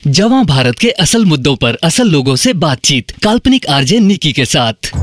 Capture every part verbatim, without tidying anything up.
जवां भारत के असल मुद्दों पर असल लोगों से बातचीत, काल्पनिक आरजे निकी के साथ।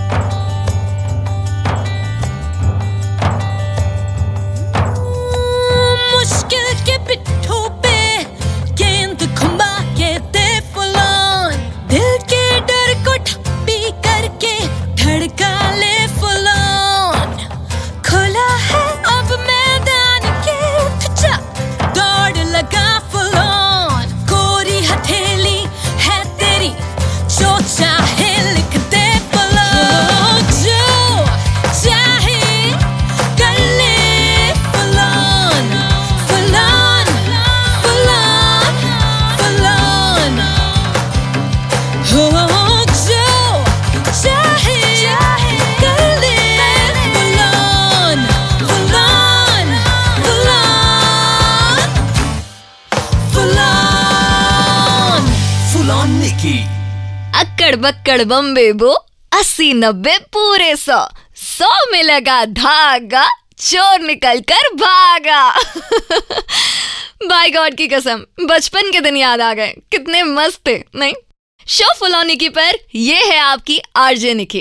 मुश्किल के पिट्ठों पे गेंद घुमा के दे फुलान, दिल के डर को ठप्पी करके धड़का ले फुलान। खुला है अब मैदान के पिचा, दौड़ लगा फुलान। कोरी हथेली है तेरी, जो चाहे लिख दे फुलान। जो चाहे कर ले फुलान, फुलान, फुलान, फुलान। हो जो चाहे कर ले फुलान, फुलान, फुलान, फुलान। फुलान निकी। अक्कड़ बक्कड़ बम्बे बो, अस्सी नब्बे पूरे सौ, सौ में लगा धागा, चोर निकल कर भागा। बाय गॉड की कसम, बचपन के दिन याद आ गए। कितने मस्त थे, नहीं? शो फुलॉन निकी पर ये है आपकी आरजे निकी,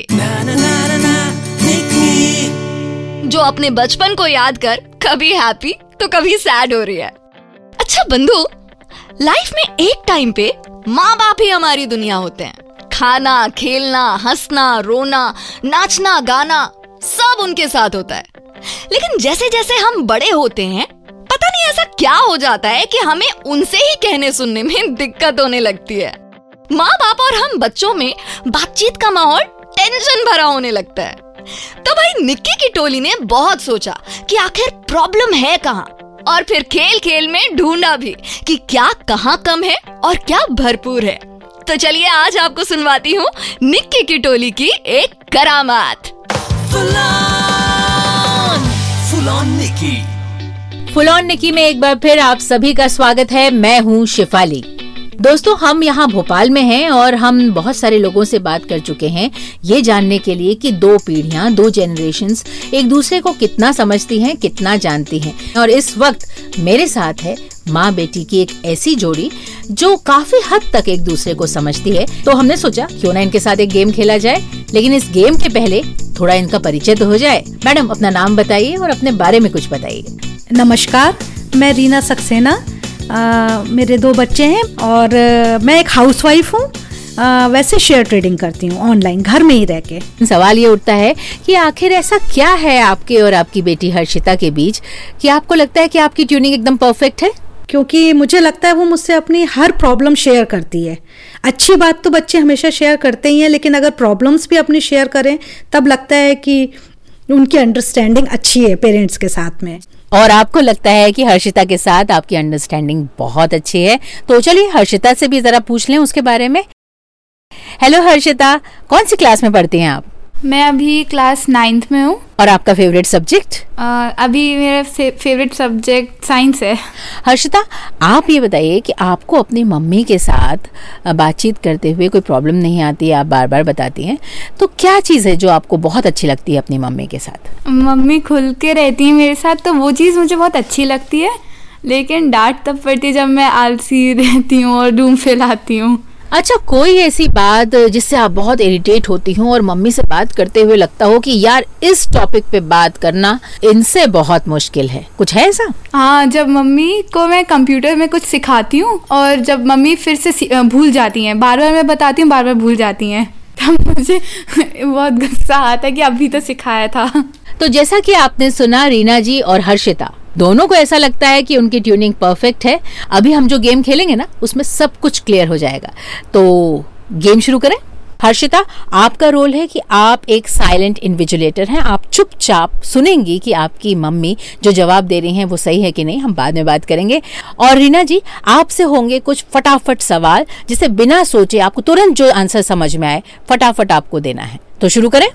जो अपने बचपन को याद कर कभी हैप्पी तो कभी सैड हो रही है। अच्छा बंधु, लाइफ में एक टाइम पे माँ बाप ही हमारी दुनिया होते हैं। खाना, खेलना, हंसना, रोना, नाचना, गाना सब उनके साथ होता है। लेकिन जैसे जैसे हम बड़े होते हैं, पता नहीं ऐसा क्या हो जाता है कि हमें उनसे ही कहने सुनने में दिक्कत होने लगती है। माँ बाप और हम बच्चों में बातचीत का माहौल टेंशन भरा होने लगता है। तो भाई निक्की की टोली ने बहुत सोचा कि आखिर प्रॉब्लम है कहाँ, और फिर खेल खेल में ढूंढा भी कि क्या कहाँ कम है और क्या भरपूर है। तो चलिए आज आपको सुनवाती हूँ निक्की की टोली की एक करामात। फुलान, फुलान निकी। फुलॉन निकी में एक बार फिर आप सभी का स्वागत है। मैं हूँ शिफाली। दोस्तों, हम यहाँ भोपाल में हैं और हम बहुत सारे लोगों से बात कर चुके हैं ये जानने के लिए कि दो पीढ़ियां, दो जनरेशन्स एक दूसरे को कितना समझती हैं, कितना जानती हैं। और इस वक्त मेरे साथ है माँ बेटी की एक ऐसी जोड़ी जो काफी हद तक एक दूसरे को समझती है। तो हमने सोचा क्यों ना इनके साथ एक गेम खेला जाए, लेकिन इस गेम के पहले थोड़ा इनका परिचय तो हो जाए। मैडम, अपना नाम बताइए और अपने बारे में कुछ बताइए। नमस्कार, मैं रीना सक्सेना। आ, मेरे दो बच्चे हैं और आ, मैं एक हाउसवाइफ हूँ। वैसे शेयर ट्रेडिंग करती हूँ ऑनलाइन, घर में ही रह के। सवाल ये उठता है कि आखिर ऐसा क्या है आपके और आपकी बेटी हर्षिता के बीच कि आपको लगता है कि आपकी ट्यूनिंग एकदम परफेक्ट है? क्योंकि मुझे लगता है वो मुझसे अपनी हर प्रॉब्लम शेयर करती है। अच्छी बात तो बच्चे हमेशा शेयर करते ही हैं, लेकिन अगर प्रॉब्लम्स भी अपनी शेयर करें तब लगता है कि उनकी अंडरस्टैंडिंग अच्छी है पेरेंट्स के साथ में। और आपको लगता है कि हर्षिता के साथ आपकी अंडरस्टैंडिंग बहुत अच्छी है। तो चलिए हर्षिता से भी जरा पूछ लें उसके बारे में। हेलो हर्षिता, कौन सी क्लास में पढ़ती हैं आप? मैं अभी क्लास नाइन्थ में हूँ। और आपका फेवरेट सब्जेक्ट? अभी मेरा फे, फेवरेट सब्जेक्ट साइंस है। हर्षिता, आप ये बताइए कि आपको अपनी मम्मी के साथ बातचीत करते हुए कोई प्रॉब्लम नहीं आती, आप बार बार बताती हैं, तो क्या चीज़ है जो आपको बहुत अच्छी लगती है अपनी मम्मी के साथ? मम्मी खुल के रहती है मेरे साथ, तो वो चीज़ मुझे बहुत अच्छी लगती है। लेकिन डांट तब पड़ती है जब मैं आलसी रहती हूँ और रूम फैलाती हूँ। अच्छा, कोई ऐसी बात जिससे आप बहुत इरिटेट होती हो और मम्मी से बात करते हुए लगता हो कि यार इस टॉपिक पे बात करना इनसे बहुत मुश्किल है, कुछ है ऐसा? हाँ, जब मम्मी को मैं कंप्यूटर में कुछ सिखाती हूँ और जब मम्मी फिर से भूल जाती हैं, बार बार मैं बताती हूँ, बार बार भूल जाती हैं, तब मुझे बहुत गुस्सा आता है कि अभी तो सिखाया था। तो जैसा कि आपने सुना, रीना जी और हर्षिता दोनों को ऐसा लगता है कि उनकी ट्यूनिंग परफेक्ट है। अभी हम जो गेम खेलेंगे ना, उसमें सब कुछ क्लियर हो जाएगा। तो गेम शुरू करें। हर्षिता, आपका रोल है कि आप एक साइलेंट इन्विजिलेटर हैं। आप चुपचाप सुनेंगी कि आपकी मम्मी जो जवाब दे रही हैं वो सही है कि नहीं, हम बाद में बात करेंगे। और रीना जी, आपसे होंगे कुछ फटाफट सवाल जिसे बिना सोचे आपको तुरंत जो आंसर समझ में आए फटाफट आपको देना है। तो शुरू करें।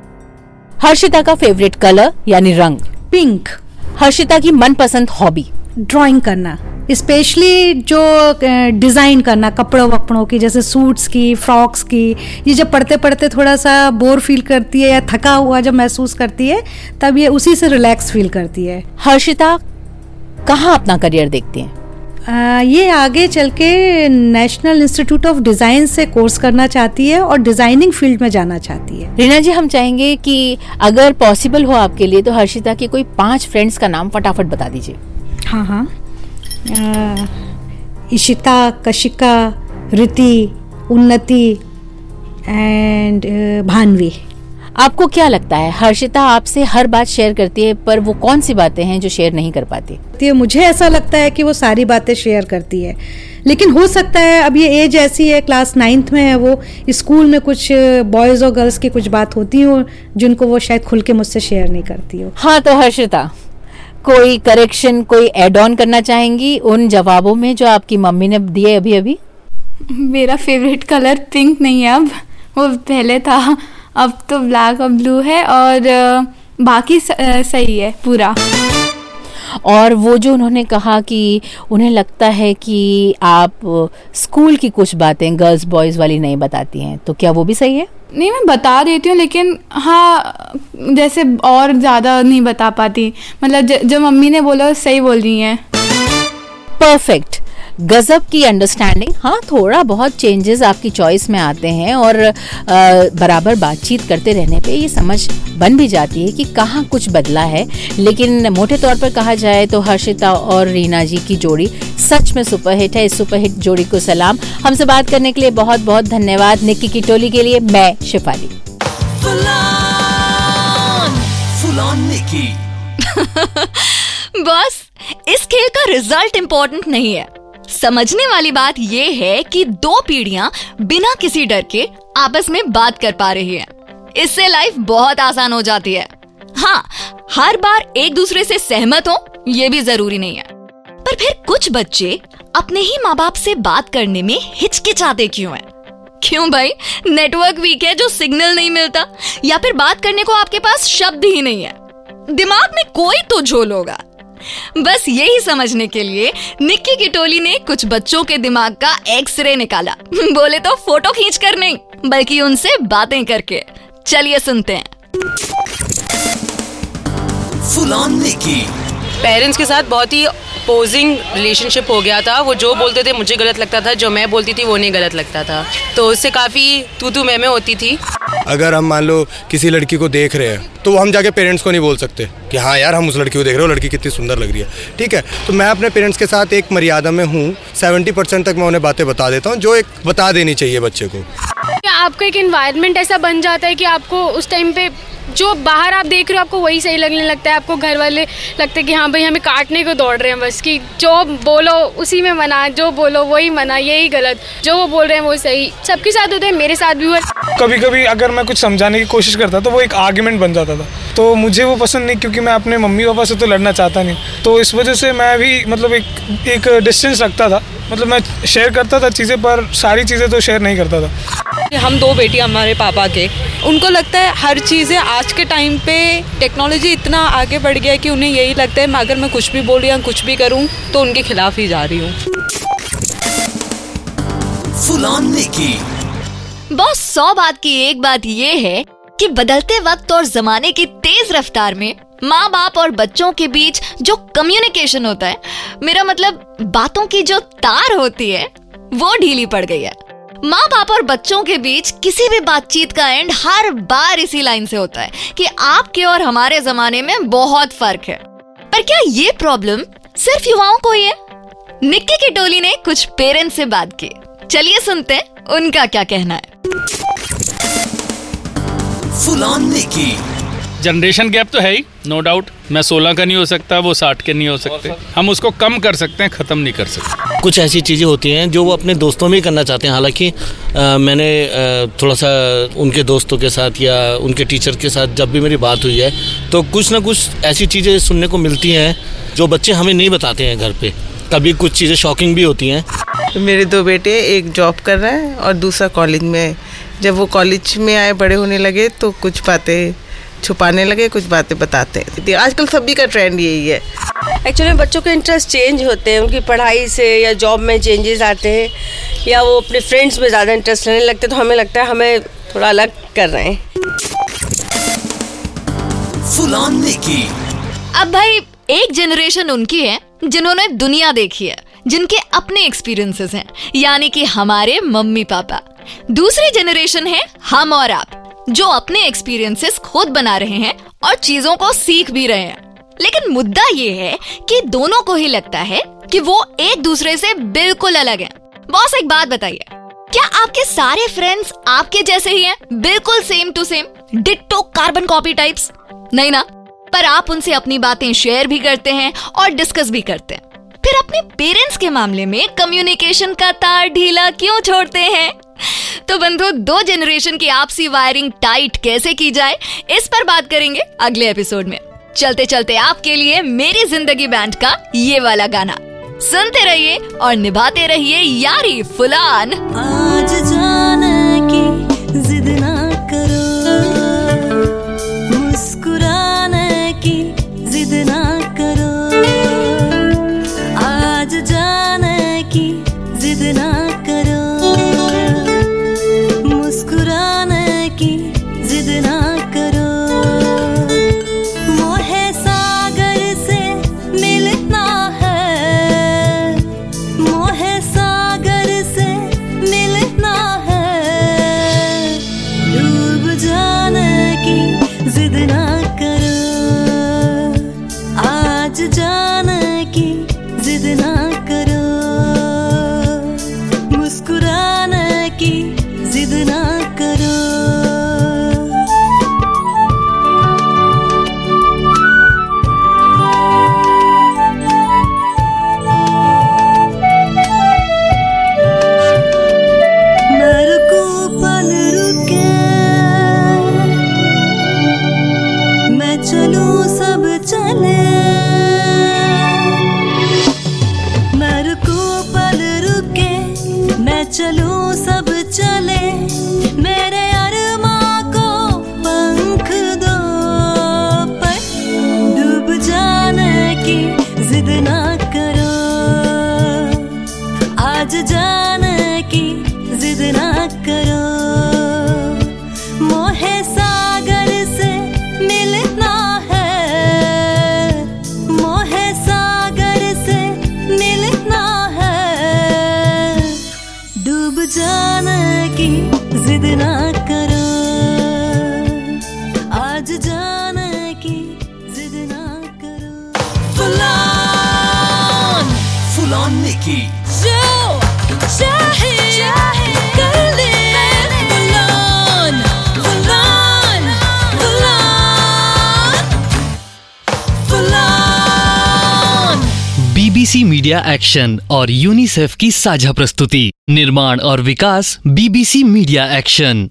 हर्षिता का फेवरेट कलर यानी रंग? पिंक। हर्षिता की मनपसंद हॉबी? ड्राइंग करना, स्पेशली जो डिज़ाइन करना कपड़ों वपड़ों की, जैसे सूट्स की, फ्रॉक्स की। ये जब पढ़ते पढ़ते थोड़ा सा बोर फील करती है या थका हुआ जब महसूस करती है, तब ये उसी से रिलैक्स फील करती है। हर्षिता कहाँ अपना करियर देखती हैं? आ, ये आगे चल के नेशनल इंस्टीट्यूट ऑफ डिज़ाइन से कोर्स करना चाहती है और डिज़ाइनिंग फील्ड में जाना चाहती है। रीना जी, हम चाहेंगे कि अगर पॉसिबल हो आपके लिए तो हर्षिता के कोई पांच फ्रेंड्स का नाम फटाफट बता दीजिए। हाँ हाँ आ, इशिता, कशिका, रिति, उन्नति एंड भानवी। आपको क्या लगता है हर्षिता आपसे हर बात शेयर करती है, पर वो कौन सी बातें हैं जो शेयर नहीं कर पाती? मुझे ऐसा लगता है कि वो सारी बातें शेयर करती है, लेकिन हो सकता है अब ये एज ऐसी है, क्लास नाइन्थ में है वो, स्कूल में कुछ बॉयज़ और गर्ल्स की कुछ बात होती हो जिनको वो शायद खुल के मुझसे शेयर नहीं करती हो। हाँ, तो हर्षिता कोई करेक्शन, कोई एड ऑन करना चाहेंगी उन जवाबों में जो आपकी मम्मी ने दिए अभी अभी? मेरा फेवरेट कलर पिंक नहीं है अब, वो पहले था, अब तो ब्लैक और ब्लू है, और बाकी सही है पूरा। और वो जो उन्होंने कहा कि उन्हें लगता है कि आप स्कूल की कुछ बातें गर्ल्स बॉयज़ वाली नहीं बताती हैं, तो क्या वो भी सही है? नहीं, मैं बता देती हूँ, लेकिन हाँ जैसे और ज़्यादा नहीं बता पाती, मतलब जो मम्मी ने बोला सही बोल रही हैं। परफेक्ट, गजब की अंडरस्टैंडिंग। हाँ, थोड़ा बहुत चेंजेस आपकी चॉइस में आते हैं और आ, बराबर बातचीत करते रहने पे ये समझ बन भी जाती है कि कहाँ कुछ बदला है, लेकिन मोटे तौर पर कहा जाए तो हर्षिता और रीना जी की जोड़ी सच में सुपरहिट है। इस सुपरहिट जोड़ी को सलाम। हमसे बात करने के लिए बहुत बहुत धन्यवाद। निक्की की टोली के लिए मैं शिफाली। बस इस खेल का रिजल्ट इंपॉर्टेंट नहीं है, समझने वाली बात ये है कि दो पीढ़ियां बिना किसी डर के आपस में बात कर पा रही हैं। इससे लाइफ बहुत आसान हो जाती है। हाँ, हर बार एक दूसरे से सहमत हो ये भी जरूरी नहीं है, पर फिर कुछ बच्चे अपने ही माँ बाप से बात करने में हिचकिचाते क्यों हैं? क्यों भाई, नेटवर्क वीक है जो सिग्नल नहीं मिलता, या फिर बात करने को आपके पास शब्द ही नहीं है? दिमाग में कोई तो झोल होगा। बस यही समझने के लिए निक्की की टोली ने कुछ बच्चों के दिमाग का एक्सरे निकाला। बोले तो फोटो खींचकर नहीं, बल्कि उनसे बातें करके। चलिए सुनते हैं। Full on Nikki. पेरेंट्स के साथ बहुत ही अपोजिंग रिलेशनशिप हो गया था। वो जो बोलते थे मुझे गलत लगता था, जो मैं बोलती थी वो नहीं गलत लगता था, तो उससे काफ़ी तू तू मैं मैं होती थी। अगर हम मान लो किसी लड़की को देख रहे हैं तो हम जाके पेरेंट्स को नहीं बोल सकते कि हाँ यार हम उस लड़की को देख रहे हो, लड़की कितनी सुंदर लग रही है, ठीक है। तो मैं अपने पेरेंट्स के साथ एक मर्यादा में हूँ, सेवेंटी परसेंट तक मैं उन्हें बातें बता देता हूँ जो एक बता देनी चाहिए बच्चे को। आपका एक एनवायरनमेंट ऐसा बन जाता है कि आपको उस टाइम पे जो बाहर आप देख रहे हो आपको वही सही लगने लगता है। आपको घर वाले लगते हैं कि हाँ भाई हमें काटने को दौड़ रहे हैं, बस कि जो बोलो उसी में मना, जो बोलो वही मना, यही गलत, जो वो बोल रहे हैं वो सही। सबके साथ होता है, मेरे साथ भी हुआ। कभी कभी अगर मैं कुछ समझाने की कोशिश करता तो वो एक आर्ग्यूमेंट बन जाता था, तो मुझे वो पसंद नहीं, क्योंकि मैं अपने मम्मी पापा से तो लड़ना चाहता नहीं। तो इस वजह से मैं भी मतलब एक एक डिस्टेंस रखता था। मतलब मैं शेयर करता था चीज़ें, पर सारी चीज़ें तो शेयर नहीं करता था। हम दो बेटी हमारे पापा के, उनको लगता है हर चीज़ें आज के टाइम पे टेक्नोलॉजी इतना आगे बढ़ गया है कि उन्हें यही लगता है अगर मैं कुछ भी बोल रही हूँ, कुछ भी करूँ तो उनके खिलाफ ही जा रही हूँ। Full on Nikki. बॉस, सौ बात की एक बात ये है कि बदलते वक्त और जमाने की तेज रफ्तार में माँ बाप और बच्चों के बीच जो कम्युनिकेशन होता है, मेरा मतलब बातों की जो तार होती है, वो ढीली पड़ गई है। माँ बाप और बच्चों के बीच किसी भी बातचीत का एंड हर बार इसी लाइन से होता है कि आपके और हमारे जमाने में बहुत फर्क है। पर क्या ये प्रॉब्लम सिर्फ युवाओं को ही है? निक्की की टोली ने कुछ पेरेंट्स से बात की, चलिए सुनते हैं उनका क्या कहना है। Full on Nikki. Generation gap तो है ही, नो डाउट। मैं सोलह का नहीं हो सकता, वो साठ के नहीं हो सकते। हम उसको कम कर सकते हैं, ख़त्म नहीं कर सकते। कुछ ऐसी चीज़ें होती हैं जो वो अपने दोस्तों में ही करना चाहते हैं। हालांकि मैंने आ, थोड़ा सा उनके दोस्तों के साथ या उनके टीचर के साथ जब भी मेरी बात हुई है तो कुछ ना कुछ ऐसी चीज़ें सुनने को मिलती हैं जो बच्चे हमें नहीं बताते हैं घर पे। कभी कुछ चीज़ें शॉकिंग भी होती हैं। तो मेरे दो बेटे, एक जॉब कर रहा है और दूसरा कॉलेज में है। जब वो कॉलेज में आए, बड़े होने लगे, तो कुछ बातें छुपाने लगे, कुछ बातें बताते हैं। आजकल सभी का ट्रेंड यही है। एक्चुअली बच्चों के इंटरेस्ट चेंज होते हैं, उनकी पढ़ाई से या जॉब में चेंजेस आते हैं, या वो अपने फ्रेंड्स में ज़्यादा इंटरेस्ट लेने लगते हैं, तो हमें लगता है हमें थोड़ा अलग कर रहे हैं। Full on Nikki. अब भाई एक जनरेशन उनकी है जिन्होंने दुनिया देखी है, जिनके अपने एक्सपीरियंसेस हैं, यानी कि हमारे मम्मी पापा। दूसरी जनरेशन है हम और आप, जो अपने एक्सपीरियंसेस खुद बना रहे हैं और चीजों को सीख भी रहे हैं। लेकिन मुद्दा ये है कि दोनों को ही लगता है कि वो एक दूसरे से बिल्कुल अलग हैं। बॉस एक बात बताइए, क्या आपके सारे फ्रेंड्स आपके जैसे ही हैं, बिल्कुल same to same, ditto carbon copy types? नहीं ना। पर आप उनसे अपनी बातें शेयर भी करते हैं और डिस्कस भी करते हैं। फिर अपने पेरेंट्स के मामले में कम्युनिकेशन का तार ढीला क्यों छोड़ते हैं? तो बंधु, दो जनरेशन की आपसी वायरिंग टाइट कैसे की जाए, इस पर बात करेंगे अगले एपिसोड में। चलते चलते आपके लिए मेरी जिंदगी बैंड का ये वाला गाना सुनते रहिए और निभाते रहिए यारी फुलान। आज जाने की जिद ना करो, मुस्कुराने की जिद ना करो, आज जाने की जिद ना करो, मुस्कुराने की जिद ना करो, मोहे सागर से मिलना है, मोहे सागर से मिलना है, डूब जाने की जिद ना करो, आज जाने की जिद ना करो, मुस्कुराने की जिद ना करो। मेरे को पल रुके, मैं चलूं सब चले, मेरे को पल रुके, मैं चलूं सब चले, मेरे अरमां को पंख दो, पर डूब जाने की जिद ना करो, आज जाने की जिद ना करो, मोहे सागर से मिलना है, मोहे सागर से मिलना है, डूब जाने की जिद ना करो, आज जाने की जिद ना करो। फुलान फुलान निकी जो चाहे कर ले, फुलान फुलान फुलान फुलान। बीबीसी मीडिया एक्शन और यूनिसेफ की साझा प्रस्तुति, निर्माण और विकास बीबीसी मीडिया एक्शन।